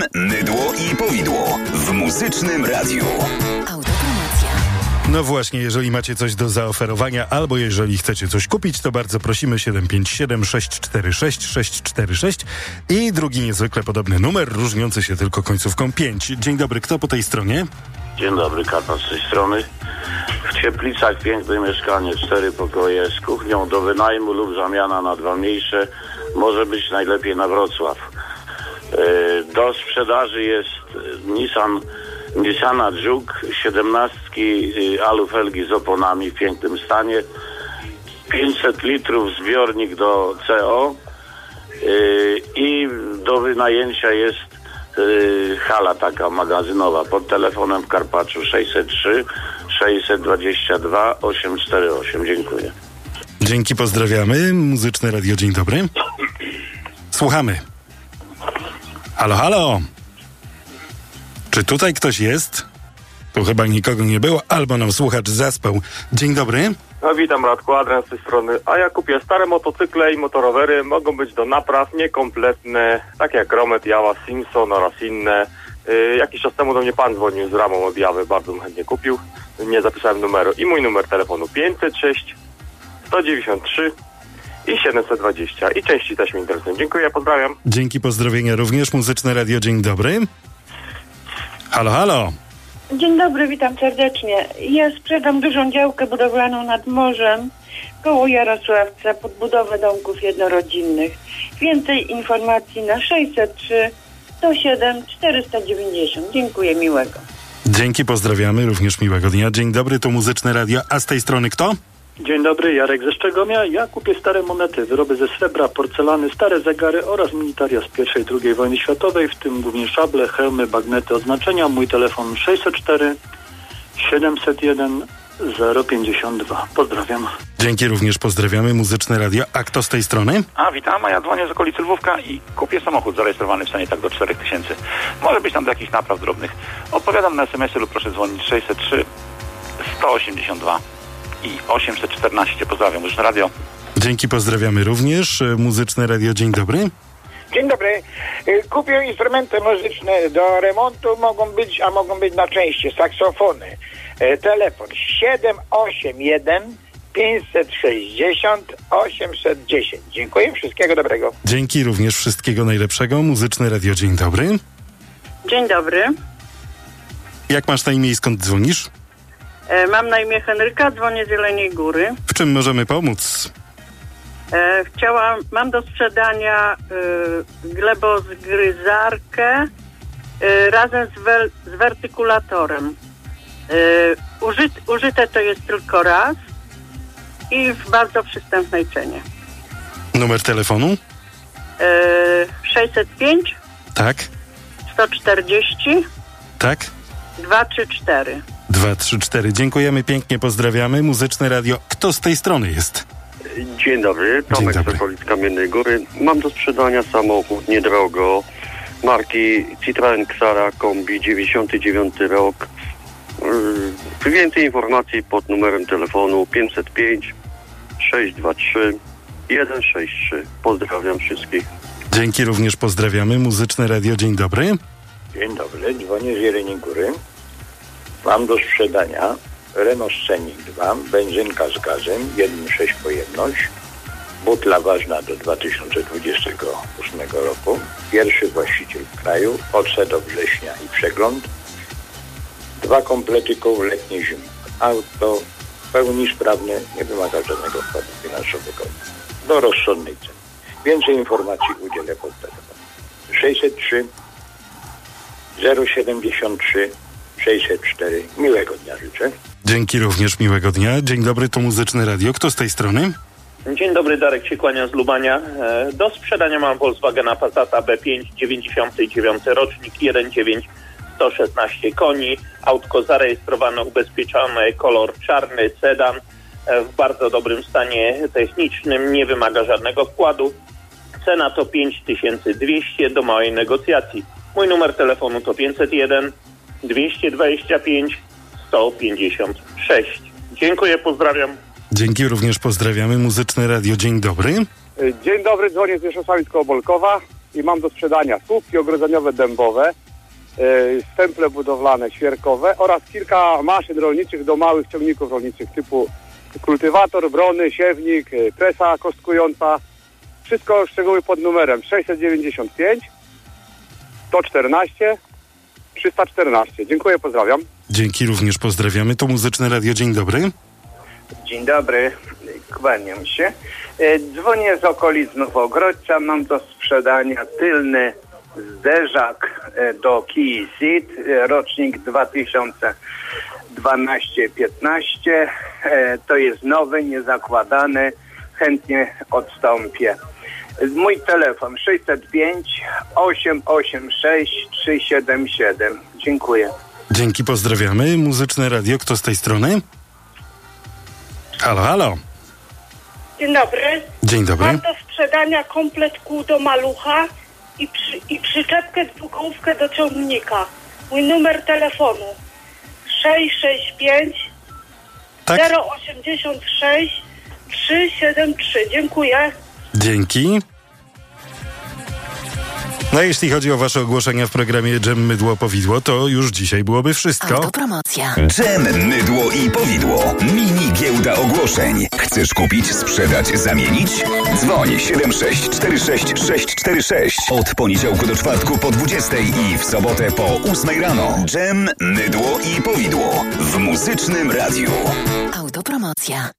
mydło i powidło w Muzycznym Radiu. Autopromocja. No właśnie, jeżeli macie coś do zaoferowania albo jeżeli chcecie coś kupić, to bardzo prosimy 757 646 646 i drugi niezwykle podobny numer, różniący się tylko końcówką 5. Dzień dobry, kto po tej stronie? Dzień dobry, Karpan z tej strony. W Cieplicach piękne mieszkanie, 4 pokoje z kuchnią do wynajmu lub zamiana na 2 mniejsze. Może być najlepiej na Wrocław. Do sprzedaży jest Nissana Juke 17 alufelgi z oponami w pięknym stanie, 500 litrów zbiornik do CO i do wynajęcia jest hala taka magazynowa pod telefonem w Karpaczu 603 622 848. Dziękuję. Dzięki, pozdrawiamy. Muzyczne Radio, dzień dobry. Słuchamy. Halo, halo. Czy tutaj ktoś jest? Tu chyba nikogo nie było, albo nam słuchacz zaspał. Dzień dobry. No witam, Radku, Adrian z tej strony. A ja kupię stare motocykle i motorowery. Mogą być do napraw niekompletne, takie jak Romet, Jawa, Simpson oraz inne. Jakiś czas temu do mnie pan dzwonił z ramą od Jawy, bardzo bym chętnie kupił. Nie zapisałem numeru. I mój numer telefonu 506 193 i 720. I części też mi interesują. Dziękuję, pozdrawiam. Dzięki, pozdrowienia również. Muzyczne Radio, dzień dobry. Halo, halo. Dzień dobry, witam serdecznie. Ja sprzedam dużą działkę budowlaną nad morzem koło Jarosławca pod budowę domków jednorodzinnych. Więcej informacji na 603 107 490. Dziękuję, miłego. Dzięki, pozdrawiamy, również miłego dnia. Dzień dobry, to Muzyczne Radio, a z tej strony kto? Dzień dobry, Jarek ze Szczegomia. Ja kupię stare monety, wyroby ze srebra, porcelany, stare zegary oraz militaria z I i II wojny światowej, w tym głównie szable, hełmy, bagnety, oznaczenia. Mój telefon 604 701 052. Pozdrawiam. Dzięki, również pozdrawiamy. Muzyczne Radio, a kto z tej strony? Witam, a ja dzwonię z okolicy Lwówka i kupię samochód zarejestrowany w stanie tak do 4000. Może być tam do jakichś napraw drobnych. Odpowiadam na SMS-y lub proszę dzwonić 603 182 i 814. Pozdrawiam, Muzyczne Radio. Dzięki, pozdrawiamy również. Muzyczne Radio, dzień dobry. Dzień dobry. Kupię instrumenty muzyczne do remontu, mogą być na części saksofony. Telefon 781 560 810. Dziękuję, wszystkiego dobrego. Dzięki, również wszystkiego najlepszego. Muzyczne Radio, dzień dobry. Dzień dobry. Jak masz na imię i skąd dzwonisz? Mam na imię Henryka, dzwonię z Jeleniej Góry. W czym możemy pomóc? Mam do sprzedania glebozgryzarkę razem z wertykulatorem. Użyte to jest tylko raz i w bardzo przystępnej cenie. Numer telefonu? 605 Tak. 140 Tak. 234. 234. Dziękujemy pięknie, pozdrawiamy. Muzyczne Radio. Kto z tej strony jest? Dzień dobry, Tomek z okolic Kamiennej Góry. Mam do sprzedania samochód niedrogo marki Citroen Xara Kombi 99 rok. Więcej informacji pod numerem telefonu 505 623 163. Pozdrawiam wszystkich. Dzięki, również pozdrawiamy. Muzyczne Radio, dzień dobry. Dzień dobry, dzwonię z Jeleniej Góry. Mam do sprzedania Renault Scenic 2, benzynka z gazem, 1,6 pojemność, butla ważna do 2028 roku, pierwszy właściciel w kraju, OC do września i przegląd, 2 komplety koł letnie-zimowe. Auto w pełni sprawne, nie wymaga żadnego wkładu finansowego, do rozsądnej ceny. Więcej informacji udzielę pod telefonem 603 073 604. Miłego dnia życzę. Dzięki, również miłego dnia. Dzień dobry, to Muzyczne Radio. Kto z tej strony? Dzień dobry, Darek się kłania z Lubania. Do sprzedania mam Volkswagena Passata B5, 99 rocznik, 1.9, 116 koni. Autko zarejestrowane, ubezpieczone, kolor czarny, sedan, w bardzo dobrym stanie technicznym, nie wymaga żadnego wkładu. Cena to 5200 do małej negocjacji. Mój numer telefonu to 501 225 156. Dziękuję, pozdrawiam. Dzięki, również pozdrawiamy. Muzyczne Radio, dzień dobry. Dzień dobry, dzwonię z Mieszosławic koło Bolkowa. i mam do sprzedania słupki ogrodzeniowe dębowe, stemple budowlane świerkowe oraz kilka maszyn rolniczych do małych ciągników rolniczych typu kultywator, brony, siewnik, presa kostkująca. Wszystko szczegóły pod numerem 695 114 314. Dziękuję, pozdrawiam. Dzięki, również pozdrawiamy. To Muzyczne Radio. Dzień dobry. Dzień dobry, kłaniam się. Dzwonię z okolic Nowogrodzka. Mam do sprzedania tylny zderzak do Kia Ceed, rocznik 2012-15. To jest nowy, niezakładany. Chętnie odstąpię. Mój telefon 605 886 377. Dziękuję. Dzięki, pozdrawiamy. Muzyczne Radio. Kto z tej strony? Halo, halo. Dzień dobry. Dzień dobry. Mam do sprzedania komplet kół do malucha i przyczepkę dwukołówkę do ciągnika. Mój numer telefonu 665 086 373. Dziękuję. Dzięki. No jeśli chodzi o wasze ogłoszenia w programie Dżem, Mydło, Powidło, to już dzisiaj byłoby wszystko. Autopromocja. Dżem, Mydło i Powidło. Mini giełda ogłoszeń. Chcesz kupić, sprzedać, zamienić? Dzwoń 7646646. Od poniedziałku do czwartku po 20 i w sobotę po 8 rano. Dżem, Mydło i Powidło w Muzycznym Radiu. Autopromocja.